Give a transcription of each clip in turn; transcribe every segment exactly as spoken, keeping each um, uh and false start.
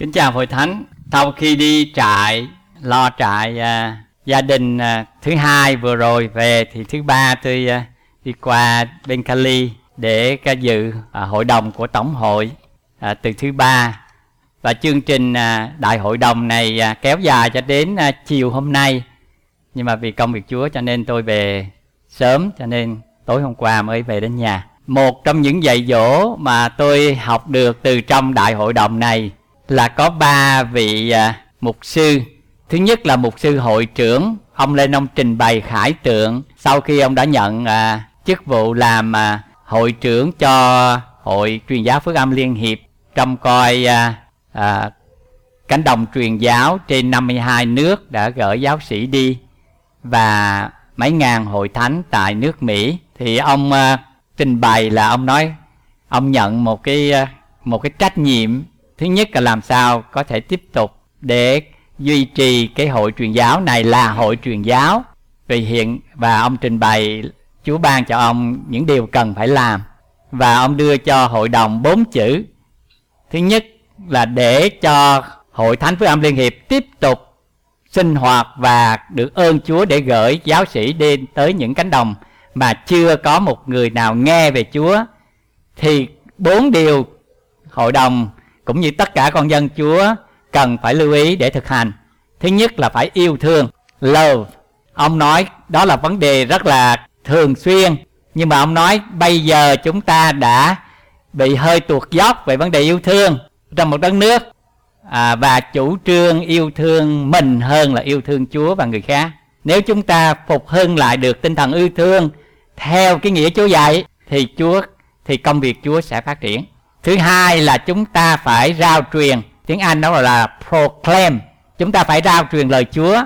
Kính chào Hội Thánh. Sau khi đi trại, lo trại à, gia đình à, thứ hai vừa rồi về thì thứ ba tôi à, đi qua bên Cali để ca dự à, hội đồng của Tổng hội à, từ thứ ba. Và chương trình à, đại hội đồng này à, kéo dài cho đến à, chiều hôm nay. Nhưng mà vì công việc Chúa cho nên tôi về sớm, cho nên tối hôm qua mới về đến nhà. Một trong những dạy dỗ mà tôi học được từ trong đại hội đồng này là có ba vị à, mục sư. Thứ nhất là mục sư hội trưởng. Ông lên ông trình bày khải tượng sau khi ông đã nhận à, chức vụ làm à, hội trưởng cho Hội Truyền giáo Phước Âm Liên Hiệp, trông coi à, à, cánh đồng truyền giáo trên năm mươi hai nước, đã gửi giáo sĩ đi và mấy ngàn hội thánh tại nước Mỹ. Thì ông à, trình bày là ông nói ông nhận một cái một cái trách nhiệm. Thứ nhất là làm sao có thể tiếp tục để duy trì cái hội truyền giáo này là hội truyền giáo. Vì hiện và ông trình bày Chúa ban cho ông những điều cần phải làm. Và ông đưa cho hội đồng bốn chữ. Thứ nhất là để cho Hội Thánh Phước Âm Liên Hiệp tiếp tục sinh hoạt và được ơn Chúa để gửi giáo sĩ đi tới những cánh đồng mà chưa có một người nào nghe về Chúa. Thì bốn điều hội đồng cũng như tất cả con dân Chúa cần phải lưu ý để thực hành. Thứ nhất là phải yêu thương, love. Ông nói đó là vấn đề rất là thường xuyên, nhưng mà ông nói bây giờ chúng ta đã bị hơi tuột dốc về vấn đề yêu thương trong một đất nước, à, và chủ trương yêu thương mình hơn là yêu thương Chúa và người khác. Nếu chúng ta phục hưng lại được tinh thần yêu thương theo cái nghĩa Chúa dạy thì Chúa thì công việc Chúa sẽ phát triển. Thứ hai là chúng ta phải rao truyền, tiếng Anh đó là proclaim. Chúng ta phải rao truyền lời Chúa.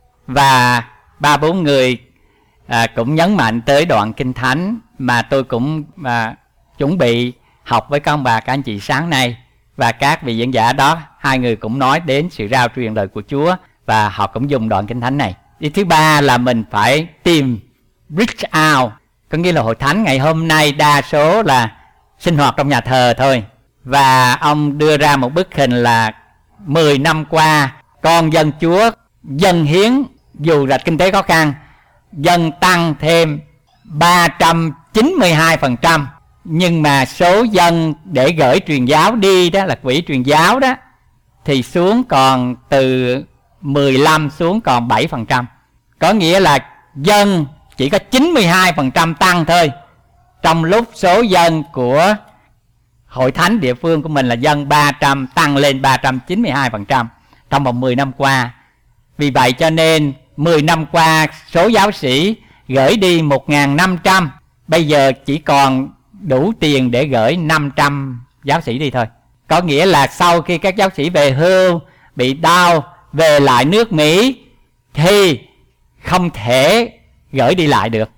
Và ba bốn người à, cũng nhấn mạnh tới đoạn Kinh Thánh mà tôi cũng à, chuẩn bị học với các ông bà các anh chị sáng nay. Và các vị diễn giả đó, hai người cũng nói đến sự rao truyền lời của Chúa, và họ cũng dùng đoạn Kinh Thánh này. Ý thứ ba là mình phải tìm, reach out. Có nghĩa là hội thánh ngày hôm nay đa số là sinh hoạt trong nhà thờ thôi. Và ông đưa ra một bức hình là mười năm qua con dân Chúa dâng hiến, dù là kinh tế khó khăn, dâng tăng thêm ba trăm chín mươi hai phần trăm. Nhưng mà số dân để gửi truyền giáo đi đó là quỹ truyền giáo đó thì xuống còn từ mười lăm xuống còn bảy phần trăm. Có nghĩa là dân chỉ có chín mươi hai phần trăm tăng thôi, trong lúc số dân của hội thánh địa phương của mình là dân ba trăm tăng lên ba trăm chín mươi hai phần trăm trong vòng mười năm qua. Vì vậy cho nên mười năm qua số giáo sĩ gửi đi một nghìn năm trăm, bây giờ chỉ còn đủ tiền để gửi năm trăm giáo sĩ đi thôi. Có nghĩa là sau khi các giáo sĩ về hưu, bị đau, về lại nước Mỹ thì không thể gửi đi lại được.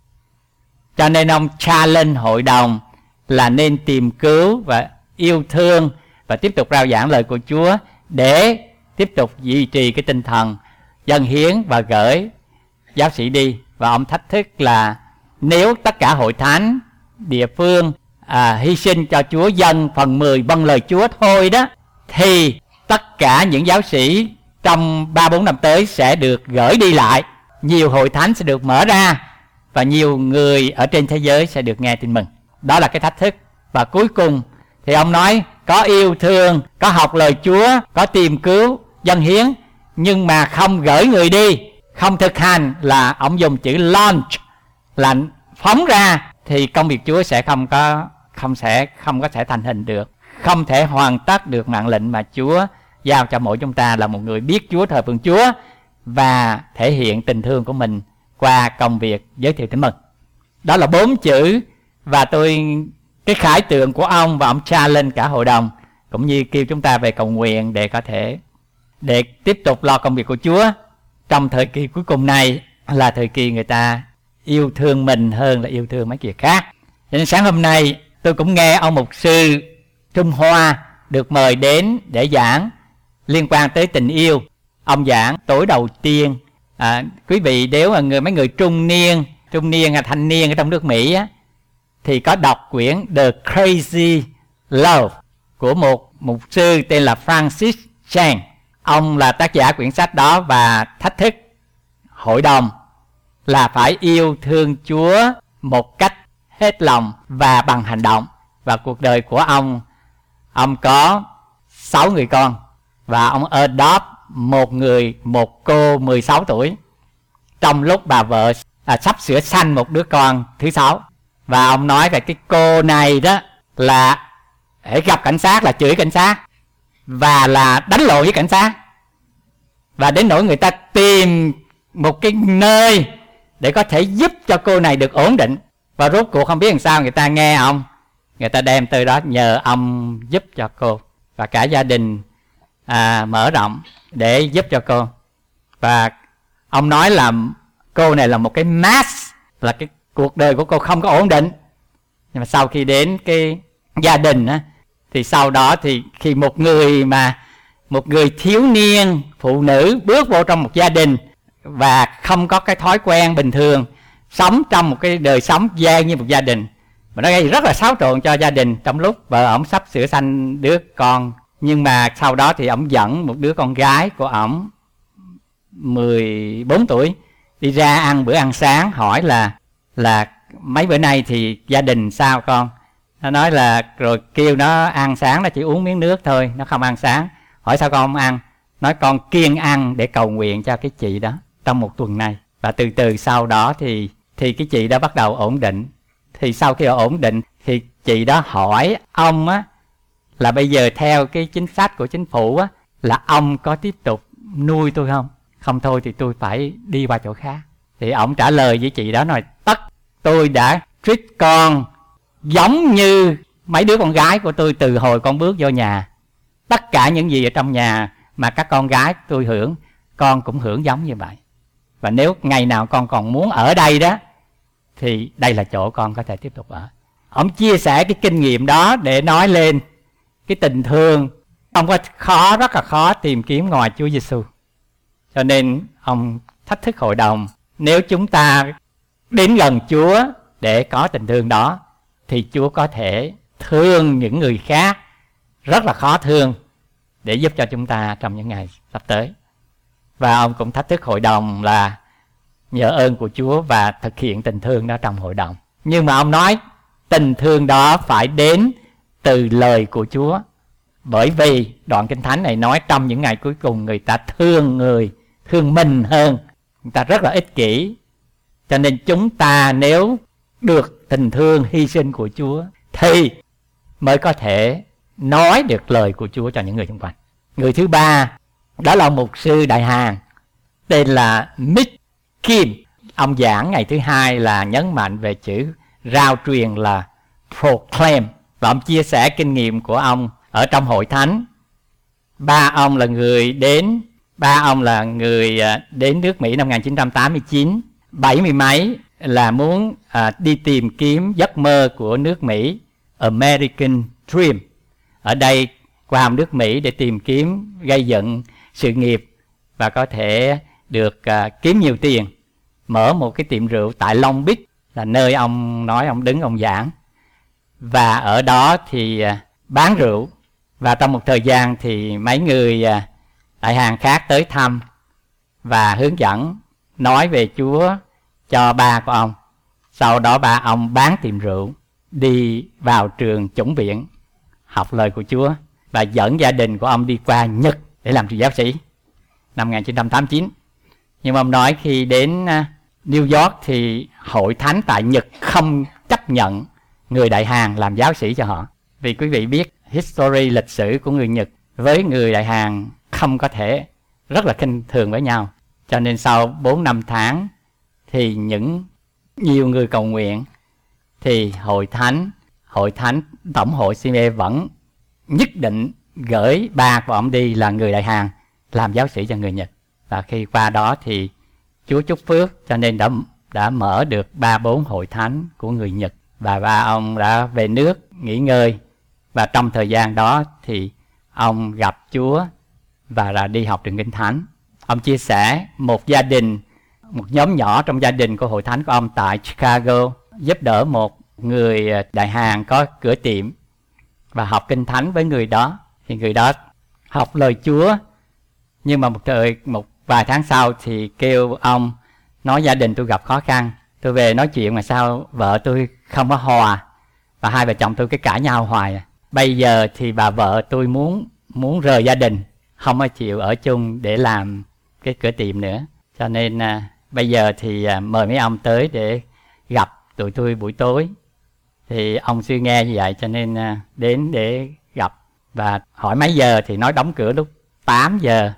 Cho nên ông challenge hội đồng là nên tìm cứu và yêu thương và tiếp tục rao giảng lời của Chúa để tiếp tục duy trì cái tinh thần dâng hiến và gửi giáo sĩ đi. Và ông thách thức là nếu tất cả hội thánh địa phương à, hy sinh cho Chúa dân phần mười vâng lời Chúa thôi đó, thì tất cả những giáo sĩ trong ba bốn năm tới sẽ được gửi đi lại. Nhiều hội thánh sẽ được mở ra và nhiều người ở trên thế giới sẽ được nghe tin mừng. Đó là cái thách thức. Và cuối cùng thì ông nói có yêu thương, có học lời Chúa, có tìm cứu, dâng hiến, nhưng mà không gửi người đi, không thực hành, là ông dùng chữ launch, là phóng ra, thì công việc Chúa sẽ không có không sẽ không có thể thành hình được, không thể hoàn tất được mạng lệnh mà Chúa giao cho mỗi chúng ta là một người biết Chúa, thờ phượng Chúa và thể hiện tình thương của mình qua công việc giới thiệu tin mừng. Đó là bốn chữ. Và tôi cái khải tượng của ông và ông challenge cả hội đồng, cũng như kêu chúng ta về cầu nguyện để có thể để tiếp tục lo công việc của Chúa trong thời kỳ cuối cùng này, là thời kỳ người ta yêu thương mình hơn là yêu thương mấy việc khác. Cho nên sáng hôm nay tôi cũng nghe ông mục sư Trung Hoa được mời đến để giảng liên quan tới tình yêu. Ông giảng tối đầu tiên. À, quý vị nếu mà người mấy người trung niên, trung niên hay thanh niên ở trong nước Mỹ á, thì có đọc quyển The Crazy Love, của một mục sư tên là Francis Chan. Ông là tác giả quyển sách đó và thách thức hội đồng là phải yêu thương Chúa một cách hết lòng và bằng hành động. Và cuộc đời của ông, ông có sáu người con và ông adopt một người, một cô mười sáu tuổi trong lúc bà vợ à, sắp sửa sanh một đứa con thứ sáu. Và ông nói về cái cô này đó là hễ gặp cảnh sát là chửi cảnh sát và là đánh lộn với cảnh sát, và đến nỗi người ta tìm một cái nơi để có thể giúp cho cô này được ổn định. Và rốt cuộc không biết làm sao người ta nghe ông, người ta đem từ đó nhờ ông giúp cho cô, và cả gia đình à, mở rộng để giúp cho cô. Và ông nói là cô này là một cái mess, là cái cuộc đời của cô không có ổn định. Nhưng mà sau khi đến cái gia đình á, thì sau đó thì khi một người mà một người thiếu niên phụ nữ bước vô trong một gia đình và không có cái thói quen bình thường, sống trong một cái đời sống gian như một gia đình, mà nó gây rất là xáo trộn cho gia đình trong lúc vợ ổng sắp sửa sanh đứa con. Nhưng mà sau đó thì ổng dẫn một đứa con gái của ổng mười bốn tuổi đi ra ăn bữa ăn sáng, hỏi là là mấy bữa nay thì gia đình sao con? Nó nói là, rồi kêu nó ăn sáng, nó chỉ uống miếng nước thôi, nó không ăn sáng. Hỏi sao con không ăn? Nói con kiêng ăn để cầu nguyện cho cái chị đó trong một tuần này. Và từ từ sau đó thì thì cái chị đó bắt đầu ổn định. Thì sau khi ổn định thì chị đó hỏi ông á, là bây giờ theo cái chính sách của chính phủ á, là ông có tiếp tục nuôi tôi không? Không thôi thì tôi phải đi qua chỗ khác. Thì ông trả lời với chị đó nói, tất tôi đã treat con giống như mấy đứa con gái của tôi từ hồi con bước vô nhà. Tất cả những gì ở trong nhà mà các con gái tôi hưởng, con cũng hưởng giống như vậy. Và nếu ngày nào con còn muốn ở đây đó, thì đây là chỗ con có thể tiếp tục ở. Ông chia sẻ cái kinh nghiệm đó để nói lên cái tình thương. Ông có khó, rất là khó tìm kiếm ngoài Chúa Giêsu. Cho nên ông thách thức hội đồng, nếu chúng ta đến gần Chúa để có tình thương đó, thì Chúa có thể thương những người khác rất là khó thương để giúp cho chúng ta trong những ngày sắp tới. Và ông cũng thách thức hội đồng là nhờ ơn của Chúa và thực hiện tình thương đó trong hội đồng. Nhưng mà ông nói tình thương đó phải đến từ lời của Chúa. Bởi vì đoạn Kinh Thánh này nói trong những ngày cuối cùng người ta thương người, thương mình hơn. Người ta rất là ích kỷ. Cho nên chúng ta nếu được tình thương hy sinh của Chúa thì mới có thể nói được lời của Chúa cho những người xung quanh. Người thứ ba đó là mục sư Đại Hàn tên là Mick Kim. Ông giảng ngày thứ hai là nhấn mạnh về chữ rao truyền là proclaim. Và ông chia sẻ kinh nghiệm của ông ở trong hội thánh. Ba ông là người đến Ba ông là người đến nước Mỹ năm một nghìn chín trăm tám mươi chín. Bảy mươi mấy là muốn à, đi tìm kiếm giấc mơ của nước Mỹ, American Dream. Ở đây qua nước Mỹ để tìm kiếm gây dựng sự nghiệp và có thể được à, kiếm nhiều tiền. Mở một cái tiệm rượu tại Long Beach là nơi ông nói ông đứng ông giảng. Và ở đó thì à, bán rượu. Và trong một thời gian thì mấy người à, Đại Hàn khác tới thăm và hướng dẫn nói về Chúa cho ba của ông. Sau đó ba ông bán tiệm rượu, đi vào trường chủng viện học lời của Chúa và dẫn gia đình của ông đi qua Nhật để làm truyền giáo sĩ năm một nghìn chín trăm tám mươi chín. Nhưng mà ông nói khi đến New York thì hội thánh tại Nhật không chấp nhận người Đại Hàn làm giáo sĩ cho họ. Vì quý vị biết history, lịch sử của người Nhật với người Đại Hàn không có thể, rất là khinh thường với nhau. Cho nên sau bốn năm tháng thì những nhiều người cầu nguyện thì hội thánh, hội thánh tổng hội xê em e vẫn nhất định gửi ba của ông đi là người Đại Hàn làm giáo sĩ cho người Nhật. Và khi qua đó thì Chúa chúc phước cho nên đã, đã mở được ba bốn hội thánh của người Nhật. Và ba ông đã về nước nghỉ ngơi. Và trong thời gian đó thì ông gặp Chúa và là đi học trường Kinh Thánh. Ông chia sẻ một gia đình, một nhóm nhỏ trong gia đình của hội thánh của ông tại Chicago giúp đỡ một người Đại Hàn có cửa tiệm. và học kinh thánh với người đó. Thì người đó học lời Chúa, nhưng mà một thời một vài tháng sau thì kêu ông nói gia đình tôi gặp khó khăn. Tôi về nói chuyện mà sao vợ tôi không có hòa, và hai vợ chồng tôi cứ cãi nhau hoài à. Bây giờ thì bà vợ tôi muốn muốn rời gia đình, không có chịu ở chung để làm cái cửa tiệm nữa. Cho nên à, bây giờ thì à, mời mấy ông tới để gặp tụi tôi buổi tối. Thì ông sư nghe như vậy cho nên à, đến để gặp. Và hỏi mấy giờ thì nói đóng cửa lúc tám giờ.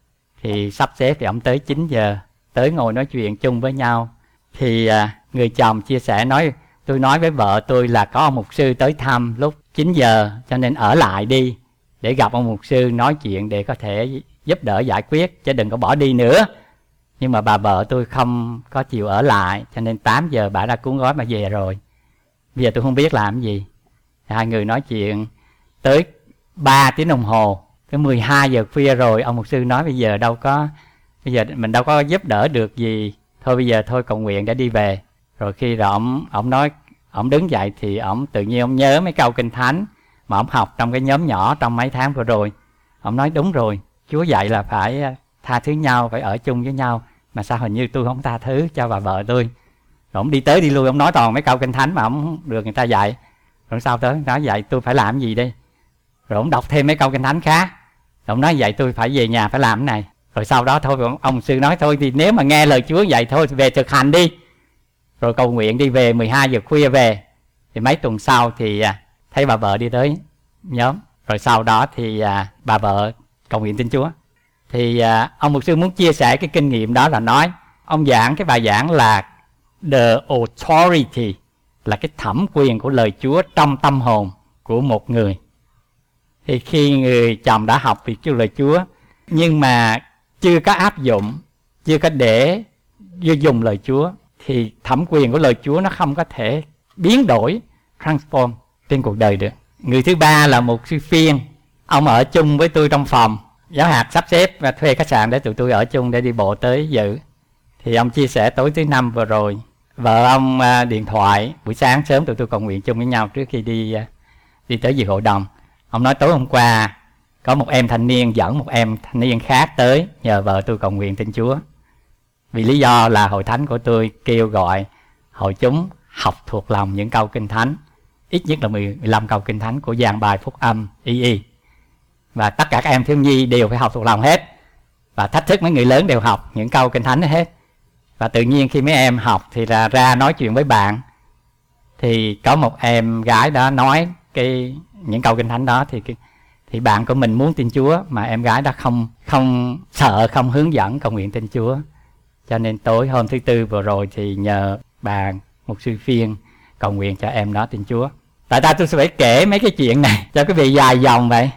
Thì sắp xếp thì ông tới chín giờ, tới ngồi nói chuyện chung với nhau. Thì à, người chồng chia sẻ nói, tôi nói với vợ tôi là có ông mục sư tới thăm lúc chín giờ, cho nên ở lại đi để gặp ông mục sư nói chuyện để có thể giúp đỡ giải quyết, chứ đừng có bỏ đi nữa. Nhưng mà bà vợ tôi không có chịu ở lại, cho nên tám giờ bà đã cuốn gói mà về rồi. Bây giờ tôi không biết làm gì. Hai người nói chuyện tới ba tiếng đồng hồ, tới mười hai giờ khuya rồi, ông mục sư nói bây giờ đâu có, bây giờ mình đâu có giúp đỡ được gì, thôi bây giờ thôi cầu nguyện để đi về. Rồi khi rồi ông, ông nói, ông đứng dậy thì ông tự nhiên ông nhớ mấy câu kinh thánh mà ông học trong cái nhóm nhỏ trong mấy tháng vừa rồi. Ông nói đúng rồi, Chúa dạy là phải tha thứ nhau, phải ở chung với nhau, mà sao hình như tôi không tha thứ cho bà vợ tôi. Rồi ông đi tới đi lui, ông nói toàn mấy câu kinh thánh mà ông được người ta dạy. Rồi sao tới nói vậy tôi phải làm gì đây? Rồi ông đọc thêm mấy câu kinh thánh khác. Rồi ông nói vậy tôi phải về nhà phải làm cái này. Rồi sau đó thôi ông, ông sư nói thôi thì nếu mà nghe lời Chúa vậy thôi về thực hành đi. Rồi cầu nguyện đi về, mười hai giờ khuya về. Thì mấy tuần sau thì à, thấy bà vợ đi tới nhóm. Rồi sau đó thì à, bà vợ cầu nguyện tin Chúa. Thì à, ông mục sư muốn chia sẻ cái kinh nghiệm đó là nói, ông giảng cái bài giảng là The Authority, là cái thẩm quyền của lời Chúa trong tâm hồn của một người. Thì khi người chồng đã học việc của lời Chúa, nhưng mà chưa có áp dụng, chưa có để dùng lời Chúa, thì thẩm quyền của lời Chúa nó không có thể biến đổi, transform trên cuộc đời được. Người thứ ba là một sư Phiên. Ông ở chung với tôi trong phòng. Giáo hạt sắp xếp và thuê khách sạn để tụi tôi ở chung để đi bộ tới dự. Thì ông chia sẻ tối thứ năm vừa rồi, vợ ông à, điện thoại, buổi sáng sớm tụi tôi cầu nguyện chung với nhau trước khi đi à, đi tới dự hội đồng. Ông nói tối hôm qua có một em thanh niên dẫn một em thanh niên khác tới nhờ vợ tôi cầu nguyện tin Chúa. Vì lý do là hội thánh của tôi kêu gọi hội chúng học thuộc lòng những câu kinh thánh, ít nhất là mười lăm câu kinh thánh của dàn bài phúc âm y y. Và tất cả các em thiếu nhi đều phải học thuộc lòng hết. Và thách thức mấy người lớn đều học những câu kinh thánh hết. Và tự nhiên khi mấy em học thì là ra nói chuyện với bạn. Thì có một em gái đó nói cái những câu kinh thánh đó, thì thì bạn của mình muốn tin Chúa mà em gái đó không không sợ, không hướng dẫn cầu nguyện tin Chúa. Cho nên tối hôm thứ tư vừa rồi thì nhờ bà mục sư Phiên cầu nguyện cho em đó tin Chúa. Tại sao tôi sẽ phải kể mấy cái chuyện này cho quý vị dài dòng vậy?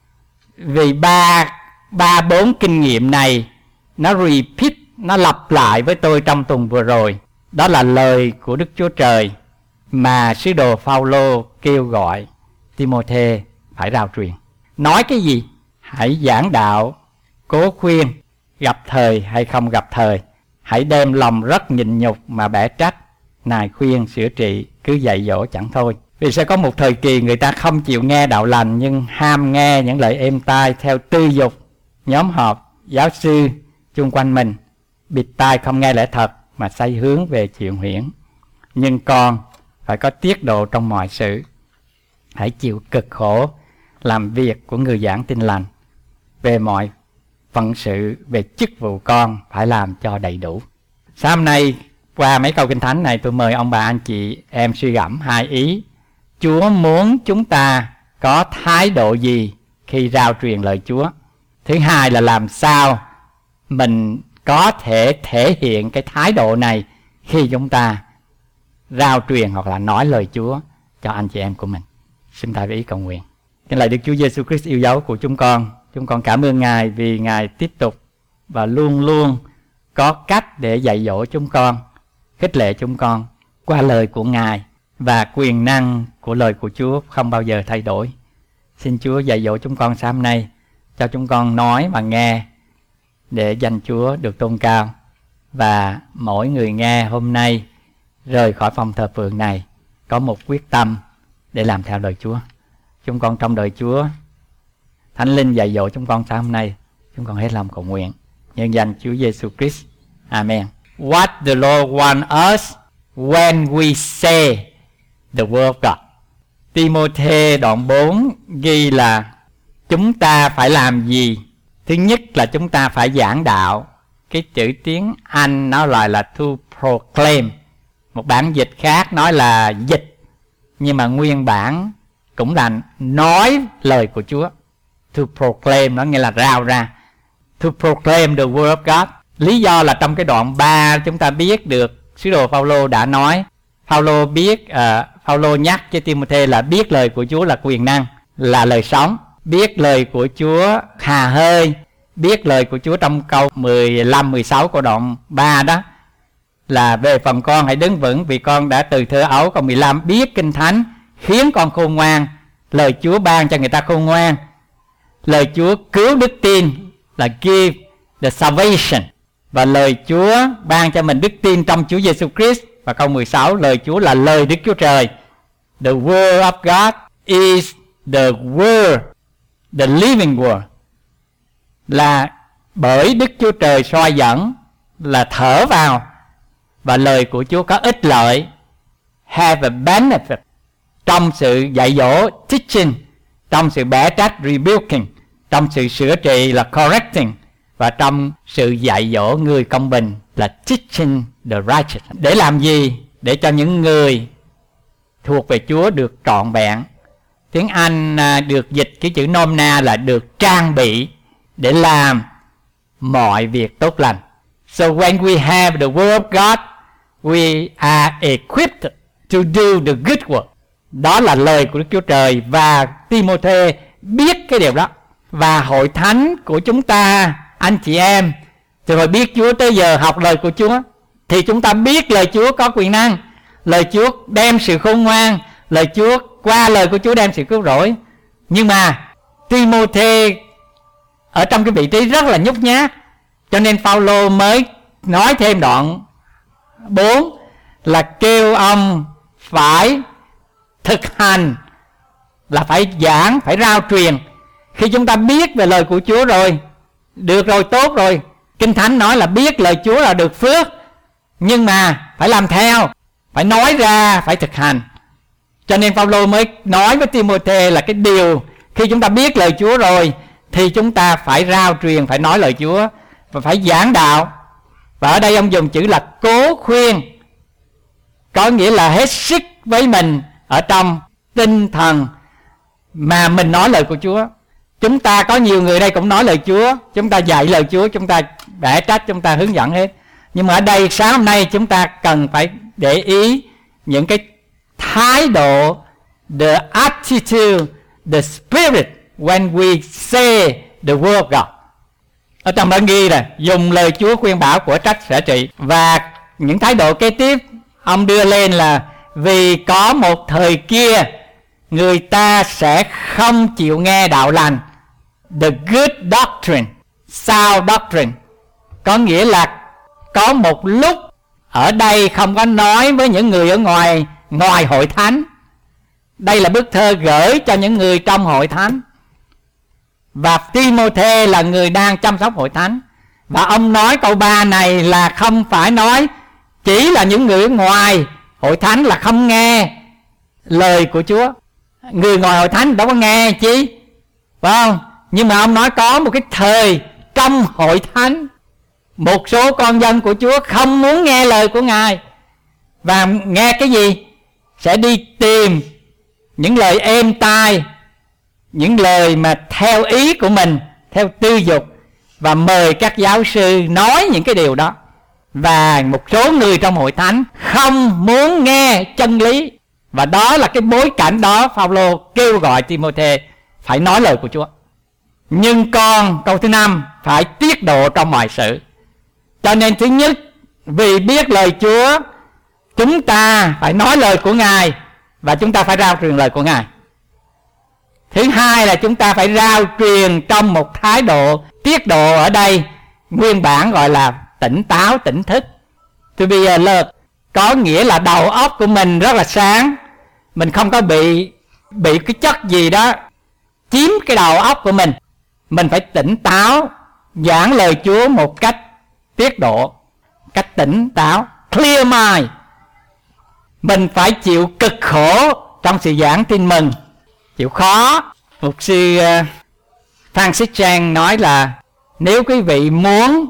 Vì ba ba bốn kinh nghiệm này nó repeat, nó lặp lại với tôi trong tuần vừa rồi. Đó là lời của Đức Chúa Trời mà sứ đồ Phaolô kêu gọi Timôthê phải rao truyền. Nói cái gì? Hãy giảng đạo, cố khuyên, gặp thời hay không gặp thời. Hãy đem lòng rất nhịn nhục mà bẻ trách, nài khuyên sửa trị, cứ dạy dỗ chẳng thôi. Vì sẽ có một thời kỳ người ta không chịu nghe đạo lành, nhưng ham nghe những lời êm tai theo tư dục, nhóm họp, giáo sư chung quanh mình, bịt tai không nghe lẽ thật mà say hướng về chuyện huyễn. Nhưng con phải có tiết độ trong mọi sự. Hãy chịu cực khổ làm việc của người giảng tin lành. Về mọi phận sự, về chức vụ con phải làm cho đầy đủ. Sáng nay qua mấy câu kinh thánh này, tôi mời ông bà anh chị em suy gẫm hai ý. Chúa muốn chúng ta có thái độ gì khi rao truyền lời Chúa? Thứ hai là làm sao mình có thể thể hiện cái thái độ này khi chúng ta rao truyền hoặc là nói lời Chúa cho anh chị em của mình. Xin thay ý cầu nguyện. Kính lạy Đức Chúa Giêsu Christ yêu dấu của chúng con, chúng con cảm ơn Ngài vì Ngài tiếp tục và luôn luôn có cách để dạy dỗ chúng con, khích lệ chúng con qua lời của Ngài, và quyền năng của lời của Chúa không bao giờ thay đổi. Xin Chúa dạy dỗ chúng con sáng nay, cho chúng con nói và nghe để danh Chúa được tôn cao. Và mỗi người nghe hôm nay rời khỏi phòng thờ phượng này có một quyết tâm để làm theo lời Chúa. chúng con trong đời Chúa. Thánh Linh dạy dỗ chúng con sáng hôm nay. Chúng con hết lòng cầu nguyện nhân danh Chúa Giêsu Christ. Amen. What the Lord wants us when we say the word of God. Timôthê đoạn bốn ghi là chúng ta phải làm gì? Thứ nhất là chúng ta phải giảng đạo. Cái chữ tiếng Anh nó lại là to proclaim. Một bản dịch khác nói là dịch, nhưng mà nguyên bản cũng là nói lời của Chúa. To proclaim nó nghĩa là rao ra. To proclaim the word of God. Lý do là trong cái đoạn ba chúng ta biết được sứ đồ Phaolô đã nói. Phaolô biết, uh, Phaolô nhắc cho Timôthê là biết lời của Chúa là quyền năng, là lời sống. Biết lời của Chúa hà hơi. Biết lời của Chúa trong câu mười lăm mười sáu của đoạn ba đó là về phần con hãy đứng vững vì con đã từ thơ ấu. Câu mười lăm biết kinh thánh khiến con khôn ngoan. Lời Chúa ban cho người ta khôn ngoan. Lời Chúa cứu đức tin là give the salvation. Và lời Chúa ban cho mình đức tin trong Chúa Giêsu Christ. Và câu mười sáu lời Chúa là lời Đức Chúa Trời. The word of God is the word, the living word. Là bởi Đức Chúa Trời soi dẫn, là thở vào. Và lời của Chúa có ích lợi, have a benefit, trong sự dạy dỗ, teaching, trong sự bẻ trách, rebuking, trong sự sửa trị là correcting, và trong sự dạy dỗ người công bình là teaching the righteous. Để làm gì? Để cho những người thuộc về Chúa được trọn vẹn. Tiếng Anh được dịch cái chữ nôm na là được trang bị để làm mọi việc tốt lành. So when we have the word of God, we are equipped to do the good work. Đó là lời của Đức Chúa Trời, và Timôthê biết cái điều đó. Và hội thánh của chúng ta, anh chị em, từ hồi biết Chúa tới giờ học lời của Chúa, thì chúng ta biết lời Chúa có quyền năng. Lời Chúa đem sự khôn ngoan. Lời Chúa, qua lời của Chúa đem sự cứu rỗi. Nhưng mà Timôthê ở trong cái vị trí rất là nhút nhát, cho nên Phaolô mới nói thêm đoạn bốn là kêu ông phải thực hành, là phải giảng, phải rao truyền. Khi chúng ta biết về lời của Chúa rồi, được rồi, tốt rồi. Kinh Thánh nói là biết lời Chúa là được phước, nhưng mà phải làm theo, phải nói ra, phải thực hành. Cho nên Phaolô mới nói với Timôthê là cái điều khi chúng ta biết lời Chúa rồi thì chúng ta phải rao truyền, phải nói lời Chúa và phải giảng đạo. Và ở đây ông dùng chữ là cố khuyên, có nghĩa là hết sức với mình ở trong tinh thần mà mình nói lời của Chúa. Chúng ta có nhiều người đây cũng nói lời Chúa, chúng ta dạy lời Chúa, chúng ta bẻ trách, chúng ta hướng dẫn hết. Nhưng mà ở đây sáng hôm nay chúng ta cần phải để ý những cái thái độ, the attitude, the spirit when we say the word of God. Ở trong đó ghi là dùng lời Chúa khuyên bảo của trách sửa trị. Và những thái độ kế tiếp ông đưa lên là vì có một thời kia người ta sẽ không chịu nghe đạo lành, the good doctrine, sound doctrine. Có nghĩa là có một lúc ở đây không có nói với những người ở ngoài ngoài hội thánh. Đây là bức thơ gửi cho những người trong hội thánh. Và Timôthê là người đang chăm sóc hội thánh. Và ông nói câu ba này là không phải nói chỉ là những người ở ngoài hội thánh là không nghe lời của Chúa. Người ngoài hội thánh đâu có nghe chi, phải không? Nhưng mà ông nói có một cái thời trong hội thánh, một số con dân của Chúa không muốn nghe lời của Ngài. Và nghe cái gì? Sẽ đi tìm những lời êm tai, những lời mà theo ý của mình, theo tư dục, và mời các giáo sư nói những cái điều đó. Và một số người trong hội thánh không muốn nghe chân lý. Và đó là cái bối cảnh đó Phaolô kêu gọi Timôthê phải nói lời của Chúa. Nhưng con, câu thứ năm, phải tiết độ trong mọi sự. Cho nên thứ nhất, vì biết lời Chúa, chúng ta phải nói lời của Ngài và chúng ta phải rao truyền lời của Ngài. Thứ hai là chúng ta phải rao truyền trong một thái độ, tiết độ ở đây nguyên bản gọi là tỉnh táo, tỉnh thức. To be alert, có nghĩa là đầu óc của mình rất là sáng, mình không có bị bị cái chất gì đó chiếm cái đầu óc của mình. Mình phải tỉnh táo giảng lời Chúa một cách tiết độ, cách tỉnh táo, clear mind. Mình phải chịu cực khổ trong sự giảng tin mừng, chịu khó. Mục sư uh, Francis Chan nói là nếu quý vị muốn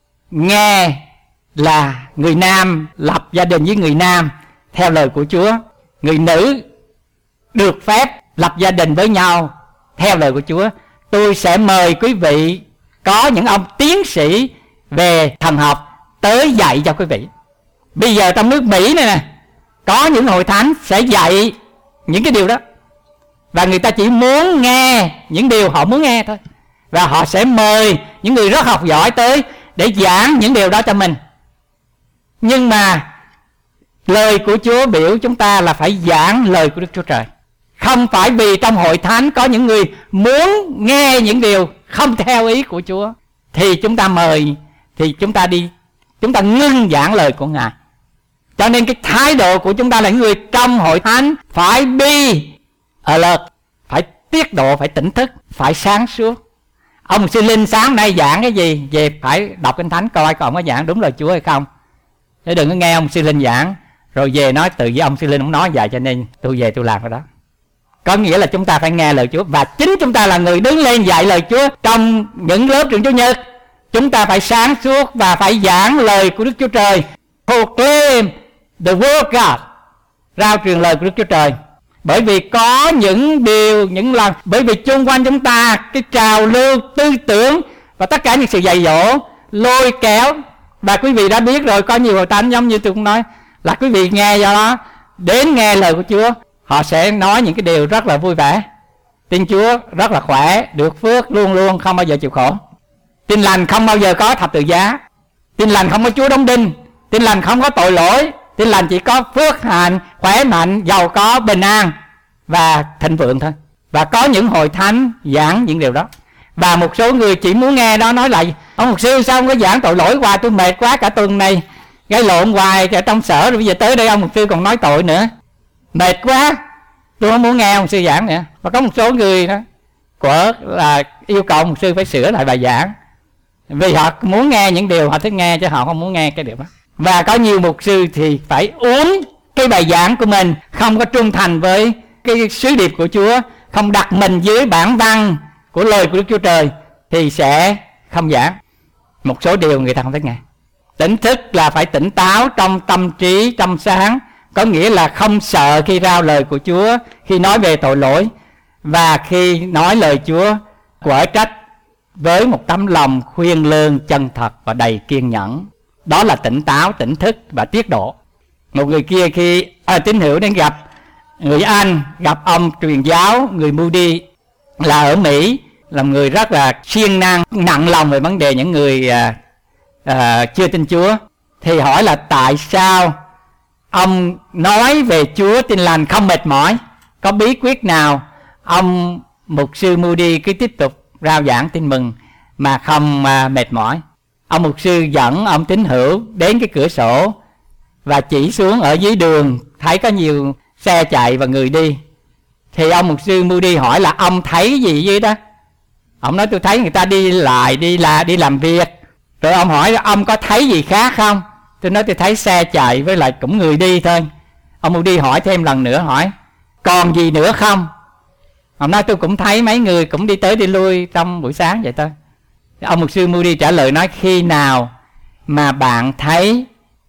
nghe là người nam lập gia đình với người nam theo lời của Chúa, người nữ được phép lập gia đình với nhau theo lời của Chúa, tôi sẽ mời quý vị có những ông tiến sĩ về thần học tới dạy cho quý vị. Bây giờ trong nước Mỹ này nè, có những hội thánh sẽ dạy những cái điều đó, và người ta chỉ muốn nghe những điều họ muốn nghe thôi, và họ sẽ mời những người rất học giỏi tới để giảng những điều đó cho mình. Nhưng mà lời của Chúa biểu chúng ta là phải giảng lời của Đức Chúa Trời. Không phải vì trong hội thánh có những người muốn nghe những điều không theo ý của Chúa thì chúng ta mời, thì chúng ta đi, chúng ta ngưng giảng lời của Ngài. Cho nên cái thái độ của chúng ta là những người trong hội thánh phải be alert, phải tiết độ, phải tỉnh thức, phải sáng suốt. Ông sư Linh sáng nay giảng cái gì, về phải đọc Kinh Thánh coi ông có giảng đúng lời Chúa hay không. Chứ đừng có nghe ông sư Linh giảng rồi về nói từ với ông sư Linh ông nói vậy cho nên tôi về tôi làm cái đó. Có nghĩa là chúng ta phải nghe lời Chúa, và chính chúng ta là người đứng lên dạy lời Chúa trong những lớp trường Chủ nhật. Chúng ta phải sáng suốt và phải giảng lời của Đức Chúa Trời, proclaim the word of God, rao truyền lời của Đức Chúa Trời. Bởi vì có những điều, những lần, bởi vì chung quanh chúng ta cái trào lưu tư tưởng và tất cả những sự dạy dỗ lôi kéo. Và quý vị đã biết rồi, có nhiều hội thánh giống như tôi cũng nói là quý vị nghe, do đó đến nghe lời của Chúa, họ sẽ nói những cái điều rất là vui vẻ. Tin Chúa rất là khỏe, được phước luôn luôn, không bao giờ chịu khổ. Tin lành không bao giờ có thập tự giá. Tin lành không có Chúa đóng đinh. Tin lành không có tội lỗi. Tin lành chỉ có phước hạnh, khỏe mạnh, giàu có, bình an và thịnh vượng thôi. Và có những hội thánh giảng những điều đó. Và một số người chỉ muốn nghe đó nói lại: ông mục sư sao không có giảng tội lỗi hoài, tôi mệt quá cả tuần này gây lộn hoài ở trong sở, rồi bây giờ tới đây ông mục sư còn nói tội nữa, mệt quá, tôi không muốn nghe ông sư giảng nữa. Và có một số người đó của là yêu cầu ông mục sư phải sửa lại bài giảng, vì họ muốn nghe những điều họ thích nghe chứ họ không muốn nghe cái điều đó. Và có nhiều mục sư thì phải uống cái bài giảng của mình, không có trung thành với cái sứ điệp của Chúa, không đặt mình dưới bản văn của lời của Đức Chúa Trời thì sẽ không giảng. Một số điều người ta không thích nghe. Tỉnh thức là phải tỉnh táo trong tâm trí trong sáng, có nghĩa là không sợ khi rao lời của Chúa, khi nói về tội lỗi, và khi nói lời Chúa quở trách với một tấm lòng khuyên lơn, chân thật và đầy kiên nhẫn. Đó là tỉnh táo, tỉnh thức và tiết độ. Một người kia khi à, tín hữu đến gặp người Anh, gặp ông truyền giáo người Moody là ở Mỹ, là người rất là siêng năng, nặng lòng về vấn đề những người à, à, chưa tin Chúa, thì hỏi là tại sao ông nói về Chúa tin lành không mệt mỏi, có bí quyết nào ông mục sư Moody cứ tiếp tục rao giảng tin mừng mà không à, mệt mỏi. Ông mục sư dẫn ông tín hữu đến cái cửa sổ và chỉ xuống ở dưới đường, thấy có nhiều xe chạy và người đi. Thì ông mục sư Moody hỏi là ông thấy gì dưới đó. Ông nói tôi thấy người ta đi lại, đi là đi làm việc. Rồi ông hỏi ông có thấy gì khác không? Tôi nói tôi thấy xe chạy với lại cũng người đi thôi. Ông Moody hỏi thêm lần nữa, hỏi còn gì nữa không? Ông nói tôi cũng thấy mấy người cũng đi tới đi lui trong buổi sáng vậy thôi. Ông mục sư Moody trả lời nói khi nào mà bạn thấy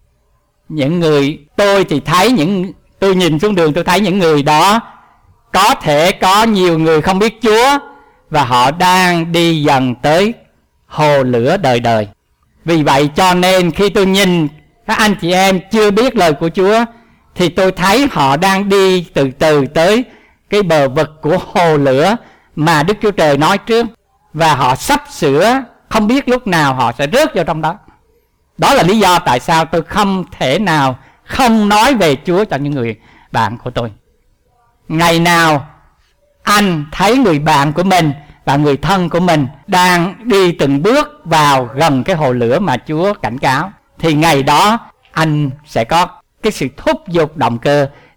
những người, tôi thì thấy những, tôi nhìn xuống đường tôi thấy những người đó có thể có nhiều người không biết Chúa và họ đang đi dần tới hồ lửa đời đời. Vì vậy cho nên khi tôi nhìn các anh chị em chưa biết lời của Chúa thì tôi thấy họ đang đi từ từ tới cái bờ vực của hồ lửa mà Đức Chúa Trời nói trước, và họ sắp sửa không biết lúc nào họ sẽ rớt vào trong đó. Đó là lý do tại sao tôi không thể nào không nói về Chúa cho những người bạn của tôi. Ngày nào anh thấy người bạn của mình và người thân của mình đang đi từng bước vào gần cái hồ lửa mà Chúa cảnh cáo, thì ngày đó anh sẽ có cái sự thúc giục động cơ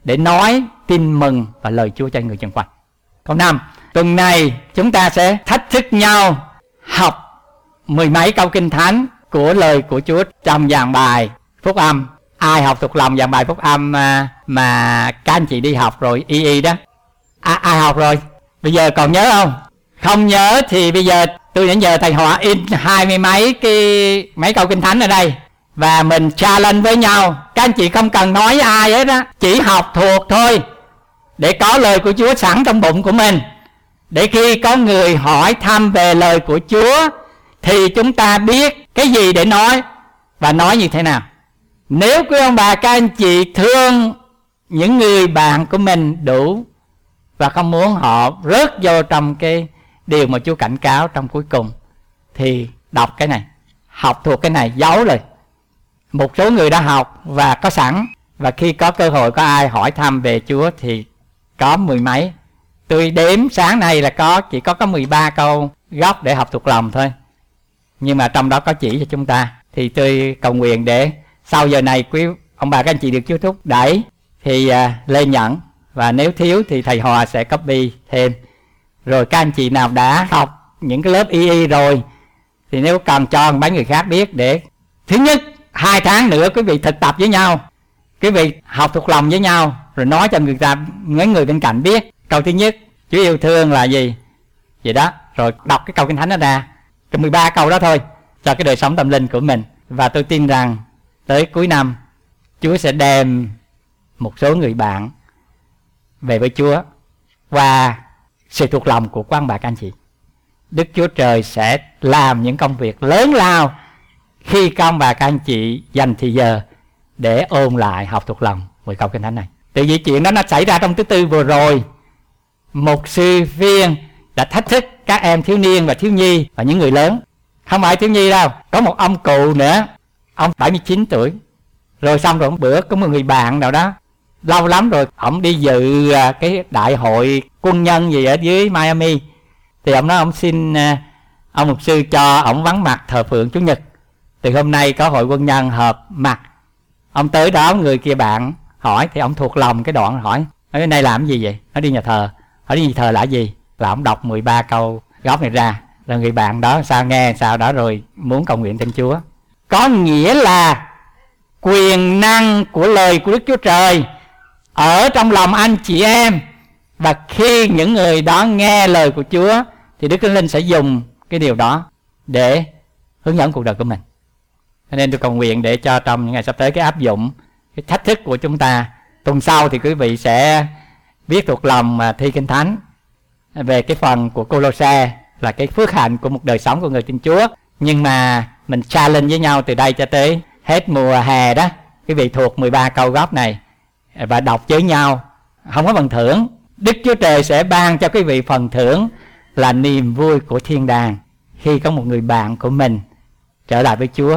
để nói tin mừng và lời Chúa cho người xung quanh. Câu năm, tuần này chúng ta sẽ thách thức nhau học mười mấy câu kinh thánh của lời của Chúa trong dàn bài phúc âm. Ai học thuộc lòng dàn bài phúc âm mà, mà các anh chị đi học rồi, y y đó, à, ai học rồi? Bây giờ còn nhớ không? Không nhớ thì bây giờ tôi đã nhờ thầy Hòa in hai mươi mấy cái mấy câu kinh thánh ở đây, và mình challenge với nhau. Các anh chị không cần nói với ai hết á, chỉ học thuộc thôi, để có lời của Chúa sẵn trong bụng của mình, để khi có người hỏi thăm về lời của Chúa thì chúng ta biết cái gì để nói và nói như thế nào. Nếu quý ông bà các anh chị thương những người bạn của mình đủ và không muốn họ rớt vô trong cái điều mà Chúa cảnh cáo trong cuối cùng, thì đọc cái này, học thuộc cái này, giấu rồi. Một số người đã học và có sẵn, và khi có cơ hội có ai hỏi thăm về Chúa thì có mười mấy. Tôi đếm sáng nay là có chỉ có có mười ba câu gốc để học thuộc lòng thôi, nhưng mà trong đó có chỉ cho chúng ta. Thì tôi cầu nguyện để sau giờ này quý ông bà các anh chị được Chúa thúc đẩy thì à, lên nhận, và nếu thiếu thì thầy Hòa sẽ copy thêm. Rồi các anh chị nào đã học những cái lớp y y rồi thì nếu cần cho mấy người khác biết, để thứ nhất hai tháng nữa quý vị thực tập với nhau, quý vị học thuộc lòng với nhau, rồi nói cho người ta, mấy người bên cạnh biết. Câu thứ nhất, Chúa yêu thương là gì, vậy đó, rồi đọc cái câu kinh thánh đó ra, trong mười ba câu đó thôi, cho cái đời sống tâm linh của mình. Và tôi tin rằng tới cuối năm Chúa sẽ đem một số người bạn về với Chúa qua sự thuộc lòng của các ông bà các anh chị. Đức Chúa Trời sẽ làm những công việc lớn lao khi các ông bà các anh chị dành thời giờ để ôn lại học thuộc lòng mười câu kinh thánh này. Từ vì chuyện đó nó xảy ra trong thứ tư vừa rồi, một sư viên đã thách thức các em thiếu niên và thiếu nhi và những người lớn. Không phải thiếu nhi đâu, có một ông cụ nữa, ông bảy mươi chín tuổi. Rồi xong rồi một bữa có một người bạn nào đó, lâu lắm rồi ông đi dự cái đại hội quân nhân gì ở dưới Miami, thì ông nói ông xin ông mục sư cho ông vắng mặt thờ phượng Chủ nhật. Từ hôm nay có hội quân nhân họp mặt. Ông tới đó, người kia bạn hỏi thì ông thuộc lòng cái đoạn hỏi, ở đây này làm gì vậy? Nó đi nhà thờ. Hỏi đi nhà thờ là gì? Là ông đọc mười ba câu gốc này ra. Rồi người bạn đó sao nghe sao đó rồi muốn cầu nguyện tên Chúa. Có nghĩa là quyền năng của lời của Đức Chúa Trời ở trong lòng anh chị em, và khi những người đó nghe lời của Chúa thì Đức Thánh Linh sẽ dùng cái điều đó để hướng dẫn cuộc đời của mình. Cho nên tôi cầu nguyện để cho trong những ngày sắp tới cái áp dụng cái thách thức của chúng ta. Tuần sau thì quý vị sẽ viết thuộc lòng mà thi kinh thánh về cái phần của Cô-lô-se là cái phước hạnh của một đời sống của người tin Chúa. Nhưng mà mình challenge với nhau từ đây cho tới hết mùa hè đó, quý vị thuộc mười ba câu gốc này và đọc với nhau, không có phần thưởng. Đức Chúa Trời sẽ ban cho quý vị phần thưởng là niềm vui của thiên đàng khi có một người bạn của mình trở lại với Chúa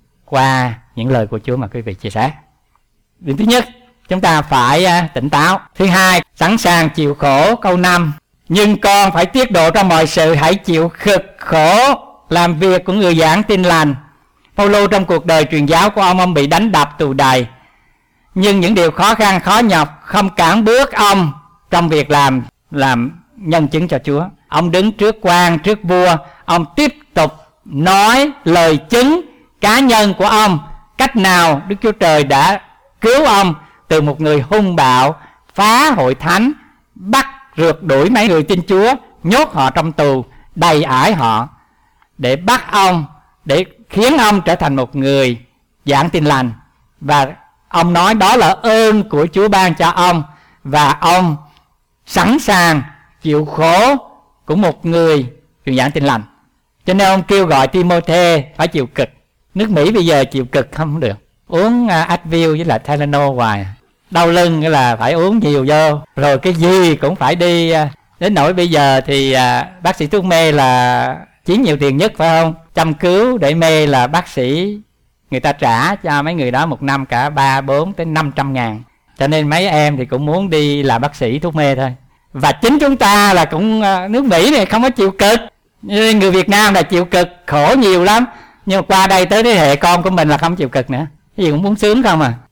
qua những lời của Chúa mà quý vị chia sẻ. Điểm thứ nhất, chúng ta phải uh, tỉnh táo. Thứ hai, sẵn sàng chịu khổ. Câu năm, nhưng con phải tiết độ trong mọi sự, hãy chịu cực khổ làm việc của người giảng tin lành. Phaolô trong cuộc đời truyền giáo của ông, ông bị đánh đập tù đày, nhưng những điều khó khăn khó nhọc không cản bước ông trong việc làm làm nhân chứng cho Chúa. Ông đứng trước quan, trước vua, ông tiếp tục nói lời chứng cá nhân của ông, cách nào Đức Chúa Trời đã cứu ông từ một người hung bạo, phá hội thánh, bắt rượt đuổi mấy người tin Chúa, nhốt họ trong tù, đầy ải họ, để bắt ông, để khiến ông trở thành một người giảng tin lành. Và ông nói đó là ơn của Chúa ban cho ông, và ông sẵn sàng chịu khổ của một người truyền giảng tin lành. Cho nên ông kêu gọi Timôthê phải chịu cực. Nước Mỹ bây giờ chịu cực không được, uống uh, Advil với lại Tylenol hoài, đau lưng cái là phải uống nhiều vô, rồi cái gì cũng phải đi. Uh, đến nỗi bây giờ thì uh, bác sĩ thuốc mê là chiếm nhiều tiền nhất, phải không? Chăm cứu để mê là bác sĩ người ta trả cho mấy người đó một năm cả ba bốn tới năm trăm ngàn. Cho nên mấy em thì cũng muốn đi làm bác sĩ thuốc mê thôi. Và chính chúng ta là cũng uh, nước Mỹ này không có chịu cực, người Việt Nam là chịu cực khổ nhiều lắm. Nhưng mà qua đây tới thế hệ con của mình là không chịu cực nữa, cái gì cũng muốn sướng không à.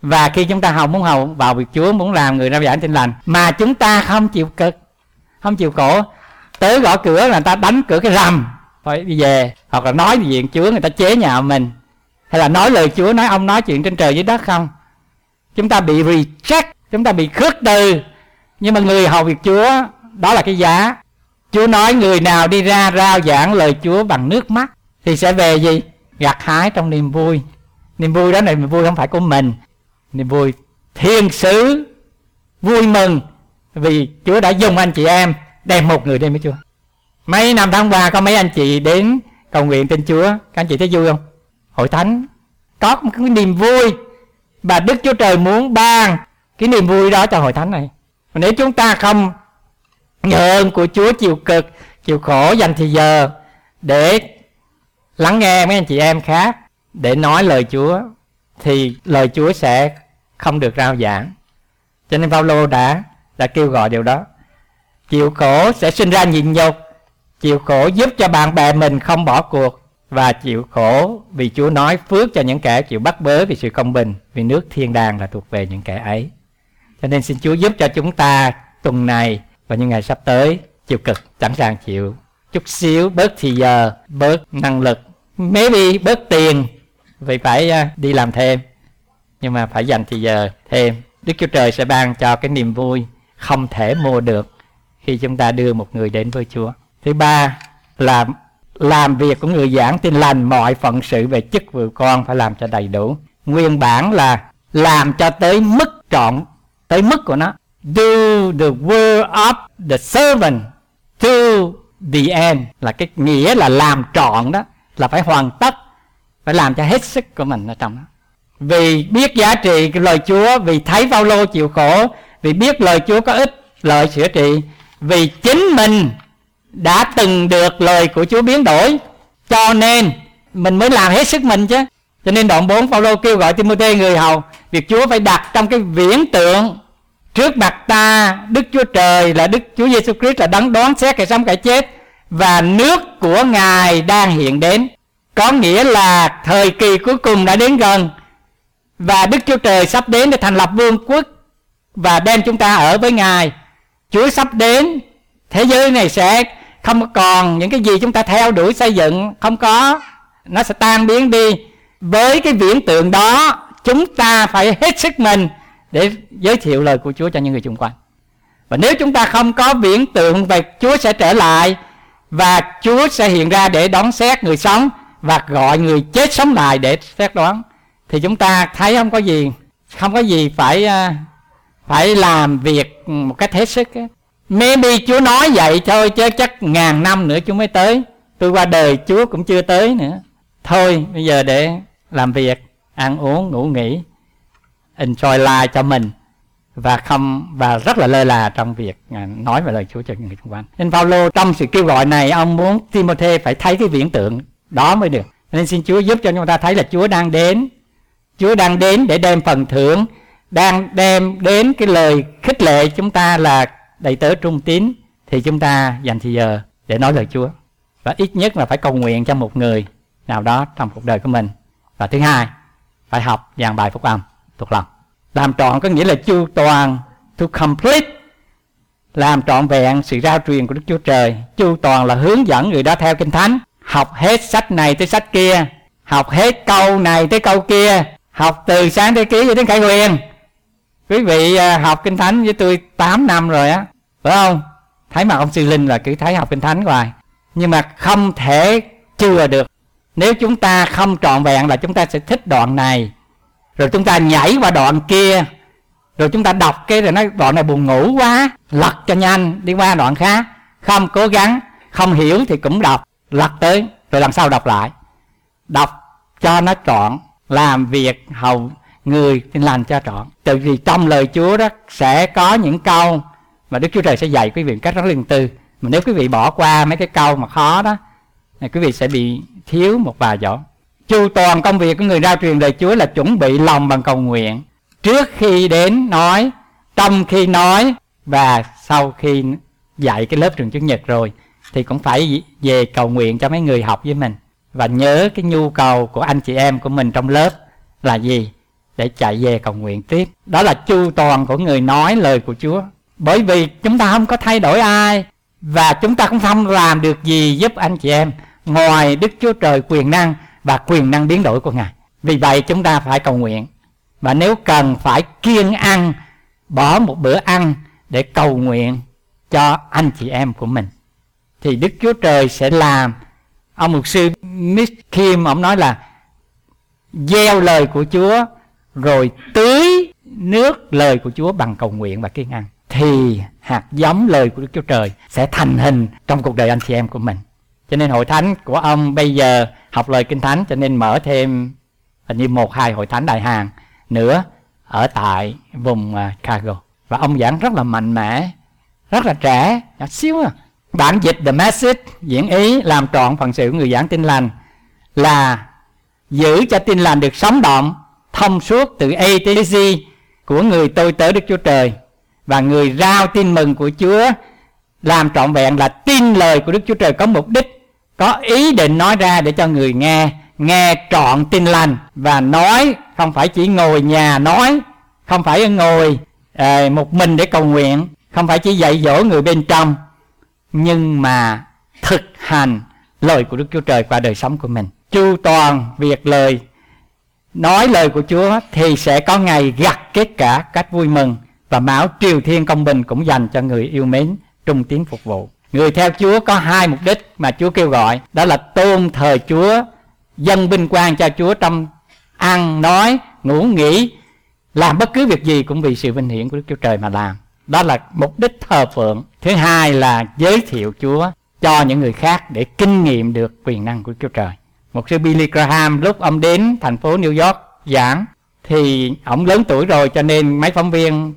Và khi chúng ta không muốn hầu vào việc Chúa, muốn làm người rao giảng tin lành, mà chúng ta không chịu cực, không chịu khổ, tới gõ cửa là người ta đánh cửa cái rầm, phải đi về. Hoặc là nói về chuyện Chúa, người ta chế nhạo mình, hay là nói lời Chúa, nói ông nói chuyện trên trời dưới đất không. Chúng ta bị reject, chúng ta bị khước từ. Nhưng mà người hầu việc Chúa, đó là cái giá. Chúa nói người nào đi ra rao giảng lời Chúa bằng nước mắt thì sẽ về gì? Gặt hái trong niềm vui. Niềm vui đó là niềm vui không phải của mình, niềm vui thiên sứ, vui mừng vì Chúa đã dùng anh chị em đem một người đến với Chúa. Mấy năm tháng qua có mấy anh chị đến cầu nguyện tên Chúa, các anh chị thấy vui không? Hội thánh có một cái niềm vui, và Đức Chúa Trời muốn ban cái niềm vui đó cho hội thánh này. Và nếu chúng ta không nhờ ơn của Chúa, chịu cực, chịu khổ, dành thời giờ để lắng nghe mấy anh chị em khác, để nói lời Chúa, thì lời Chúa sẽ không được rao giảng. Cho nên Phaolô đã đã kêu gọi điều đó. Chịu khổ sẽ sinh ra nhịn nhục, chịu khổ giúp cho bạn bè mình không bỏ cuộc, và chịu khổ vì Chúa nói phước cho những kẻ chịu bắt bớ vì sự công bình, vì nước thiên đàng là thuộc về những kẻ ấy. Cho nên xin Chúa giúp cho chúng ta tuần này và những ngày sắp tới chịu cực, sẵn sàng chịu chút xíu, bớt thì giờ, bớt năng lực, maybe bớt tiền vì phải đi làm thêm, nhưng mà phải dành thì giờ thêm. Đức Chúa Trời sẽ ban cho cái niềm vui không thể mua được khi chúng ta đưa một người đến với Chúa. Thứ ba là làm việc của người giảng tin lành, mọi phận sự về chức vụ con phải làm cho đầy đủ. Nguyên bản là làm cho tới mức trọn, tới mức của nó. Do the work of the servant to the end, là cái nghĩa là làm trọn đó, là phải hoàn tất, phải làm cho hết sức của mình ở trong đó. Vì biết giá trị cái lời Chúa, vì thấy Phaolô chịu khổ, vì biết lời Chúa có ích lợi sửa trị, vì chính mình đã từng được lời của Chúa biến đổi, cho nên mình mới làm hết sức mình chứ. Cho nên đoạn bốn Phaolô kêu gọi Timôthê người hầu việc Chúa phải đặt trong cái viễn tượng trước mặt ta Đức Chúa Trời là Đức Chúa Giêsu Christ là đấng đoán xét kẻ sống kẻ chết, và nước của Ngài đang hiện đến. Có nghĩa là thời kỳ cuối cùng đã đến gần, và Đức Chúa Trời sắp đến để thành lập vương quốc và đem chúng ta ở với Ngài. Chúa sắp đến, thế giới này sẽ không còn những cái gì chúng ta theo đuổi xây dựng, không có, nó sẽ tan biến đi. Với cái viễn tượng đó, chúng ta phải hết sức mình để giới thiệu lời của Chúa cho những người xung quanh. Và nếu chúng ta không có viễn tượng về Chúa sẽ trở lại, và Chúa sẽ hiện ra để đón xét người sống và gọi người chết sống lại để xét đoán, thì chúng ta thấy không có gì, không có gì phải phải làm việc một cách hết sức ấy. Maybe Chúa nói vậy thôi, chứ chắc ngàn năm nữa Chúa mới tới. Tôi qua đời Chúa cũng chưa tới nữa. Thôi bây giờ để làm việc, ăn uống, ngủ nghỉ, enjoy life cho mình, và không và rất là lơ là trong việc nói về lời Chúa cho người xung quanh. Nên Phaolô trong sự kêu gọi này, ông muốn Timôthê phải thấy cái viễn tượng đó mới được. Nên xin Chúa giúp cho chúng ta thấy là Chúa đang đến, Chúa đang đến để đem phần thưởng, đang đem đến cái lời khích lệ chúng ta là đầy tớ trung tín, thì chúng ta dành thời giờ để nói lời Chúa, và ít nhất là phải cầu nguyện cho một người nào đó trong cuộc đời của mình. Và thứ hai, phải học giảng bài phúc âm thuộc lòng. Làm trọn có nghĩa là chu toàn, to complete, làm trọn vẹn sự rao truyền của Đức Chúa Trời. Chu toàn là hướng dẫn người đó theo Kinh Thánh, học hết sách này tới sách kia, học hết câu này tới câu kia, học từ Sáng Thế Ký cho đến Khải Huyền. Quý vị học Kinh Thánh với tôi tám năm rồi á, phải không? Thấy mặt ông Sư Linh là cứ thấy học Kinh Thánh hoài, nhưng mà không thể chừa được. Nếu chúng ta không trọn vẹn là chúng ta sẽ thích đoạn này, rồi chúng ta nhảy qua đoạn kia, rồi chúng ta đọc cái rồi nói đoạn này buồn ngủ quá, lật cho nhanh đi qua đoạn khác. Không cố gắng, không hiểu thì cũng đọc, lật tới rồi lần sau đọc lại, đọc cho nó trọn, làm việc hầu người tin lành cho trọn. Tại vì trong lời Chúa đó sẽ có những câu mà Đức Chúa Trời sẽ dạy quý vị cách rất riêng tư. Mà nếu quý vị bỏ qua mấy cái câu mà khó đó, thì quý vị sẽ bị thiếu một vài chỗ. Chu toàn công việc của người rao truyền lời Chúa là chuẩn bị lòng bằng cầu nguyện, trước khi đến nói, trong khi nói, và sau khi dạy cái lớp trường Chủ nhật rồi thì cũng phải về cầu nguyện cho mấy người học với mình. Và nhớ cái nhu cầu của anh chị em của mình trong lớp là gì? để chạy về cầu nguyện tiếp. Đó là chu toàn của người nói lời của Chúa. Bởi vì chúng ta không có thay đổi ai, và chúng ta cũng không làm được gì giúp anh chị em ngoài Đức Chúa Trời quyền năng và quyền năng biến đổi của Ngài. Vì vậy chúng ta phải cầu nguyện, và nếu cần phải kiêng ăn, bỏ một bữa ăn để cầu nguyện cho anh chị em của mình, thì Đức Chúa Trời sẽ làm. Ông mục sư Miss Kim, ông nói là gieo lời của Chúa rồi tưới nước lời của Chúa bằng cầu nguyện và kiêng ăn, thì hạt giống lời của Đức Chúa Trời sẽ thành hình trong cuộc đời anh chị em của mình. Cho nên hội thánh của ông bây giờ học lời Kinh Thánh, cho nên mở thêm hình như một hai hội thánh đại hàng nữa ở tại vùng Chicago. Và ông giảng rất là mạnh mẽ, rất là trẻ, nhỏ xíu à. Bản dịch The Message diễn ý làm trọn phần sự của người giảng tin lành là giữ cho tin lành được sống động, thông suốt từ A tới Z của người tôi tớ Đức Chúa Trời, và người rao tin mừng của Chúa làm trọn vẹn là tin lời của Đức Chúa Trời có mục đích, có ý định nói ra để cho người nghe nghe trọn tin lành, và nói không phải chỉ ngồi nhà nói, không phải ngồi à, một mình để cầu nguyện, không phải chỉ dạy dỗ người bên trong, nhưng mà thực hành lời của Đức Chúa Trời qua đời sống của mình. Chu toàn việc lời nói lời của Chúa thì sẽ có ngày gặt kết cả cách vui mừng, và mão triều thiên công bình cũng dành cho người yêu mến trung tín phục vụ. Người theo Chúa có hai mục đích mà Chúa kêu gọi, đó là tôn thờ Chúa, dâng vinh quang cho Chúa trong ăn, nói, ngủ, nghỉ, làm bất cứ việc gì cũng vì sự vinh hiển của Đức Chúa Trời mà làm. Đó là mục đích thờ phượng. Thứ hai là giới thiệu Chúa cho những người khác để kinh nghiệm được quyền năng của Đức Chúa Trời. Mục sư Billy Graham lúc ông đến thành phố New York giảng, thì ông lớn tuổi rồi, cho nên mấy phóng viên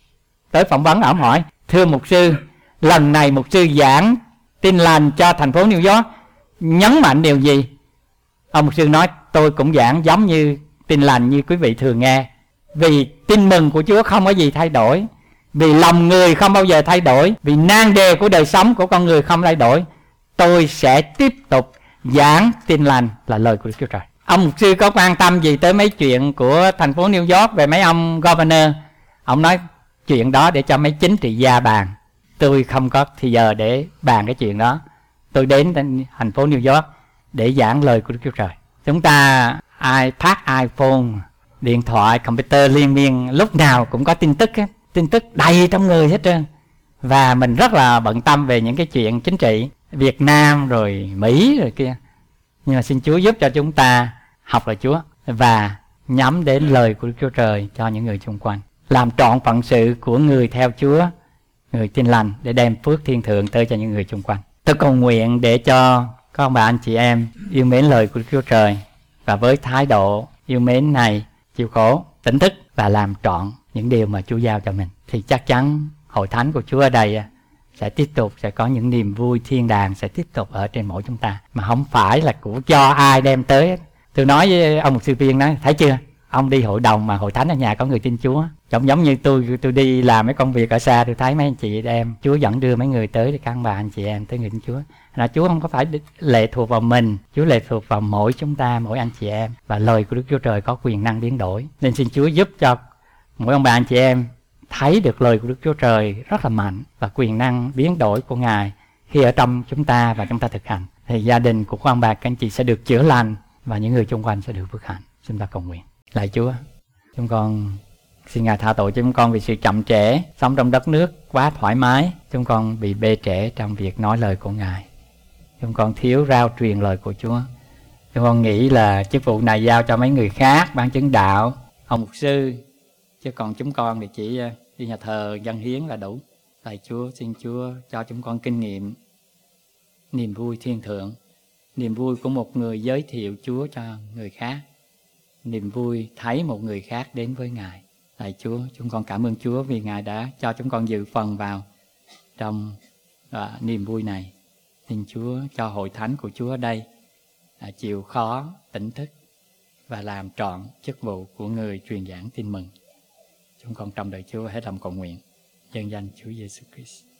tới phỏng vấn ông hỏi: thưa mục sư, lần này mục sư giảng tin lành cho thành phố New York nhấn mạnh điều gì? Ông mục sư nói: tôi cũng giảng giống như tin lành như quý vị thường nghe, vì tin mừng của Chúa không có gì thay đổi, vì lòng người không bao giờ thay đổi, vì nan đề của đời sống của con người không thay đổi. Tôi sẽ tiếp tục giảng tin lành là lời của Đức Chúa Trời. Ông mục sư có quan tâm gì tới mấy chuyện của thành phố New York về mấy ông governor? Ông nói chuyện đó để cho mấy chính trị gia bàn, tôi không có thì giờ để bàn cái chuyện đó. Tôi đến thành phố New York để giảng lời của Đức Chúa Trời. Chúng ta iPad, iPhone, điện thoại, computer liên miên, lúc nào cũng có tin tức ấy. Tin tức đầy trong người hết trơn. Và mình rất là bận tâm về những cái chuyện chính trị Việt Nam rồi Mỹ rồi kia. Nhưng mà xin Chúa giúp cho chúng ta học lời Chúa và nhắm đến lời của Đức Chúa Trời cho những người xung quanh, làm trọn phận sự của người theo Chúa, người tin lành, để đem phước thiên thượng tới cho những người xung quanh. Tôi cầu nguyện để cho các ông bà anh chị em yêu mến lời của Đức Chúa Trời, và với thái độ yêu mến này chịu khổ, tỉnh thức và làm trọn những điều mà Chúa giao cho mình, thì chắc chắn hội thánh của Chúa ở đây sẽ tiếp tục sẽ có những niềm vui thiên đàng sẽ tiếp tục ở trên mỗi chúng ta, mà không phải là của cho ai đem tới. Tôi nói với ông mục sư Viên nói: thấy chưa, ông đi hội đồng mà hội thánh ở nhà có người tin Chúa, giống giống như tôi tôi đi làm mấy công việc ở xa, tôi thấy mấy anh chị em Chúa vẫn đưa mấy người tới để các ông bà anh chị em tới người tin Chúa. Là Chúa không có phải lệ thuộc vào mình, Chúa lệ thuộc vào mỗi chúng ta, mỗi anh chị em, và lời của Đức Chúa Trời có quyền năng biến đổi. Nên xin Chúa giúp cho mỗi ông bà anh chị em thấy được lời của Đức Chúa Trời rất là mạnh, và quyền năng biến đổi của Ngài khi ở trong chúng ta và chúng ta thực hành, thì gia đình của ông bà các anh chị sẽ được chữa lành, và những người xung quanh sẽ được phước hạnh. Xin ta cầu nguyện. Lạy Chúa, chúng con xin Ngài tha tội cho chúng con vì sự chậm trễ, sống trong đất nước quá thoải mái, chúng con bị bê trễ trong việc nói lời của Ngài. Chúng con thiếu rao truyền lời của Chúa. Chúng con nghĩ là chức vụ này giao cho mấy người khác, ban chứng đạo, ông mục sư, chứ còn chúng con thì chỉ đi nhà thờ dâng hiến là đủ. Lạy Chúa, xin Chúa cho chúng con kinh nghiệm niềm vui thiên thượng, niềm vui của một người giới thiệu Chúa cho người khác, niềm vui thấy một người khác đến với Ngài. Lạy Chúa, chúng con cảm ơn Chúa vì Ngài đã cho chúng con dự phần vào trong à, niềm vui này. Xin Chúa cho hội thánh của Chúa ở đây à, chịu khó, tỉnh thức và làm trọn chức vụ của người truyền giảng tin mừng. Chúng con trong đời Chúa hết lòng cầu nguyện, nhân danh Chúa Giêsu Christ.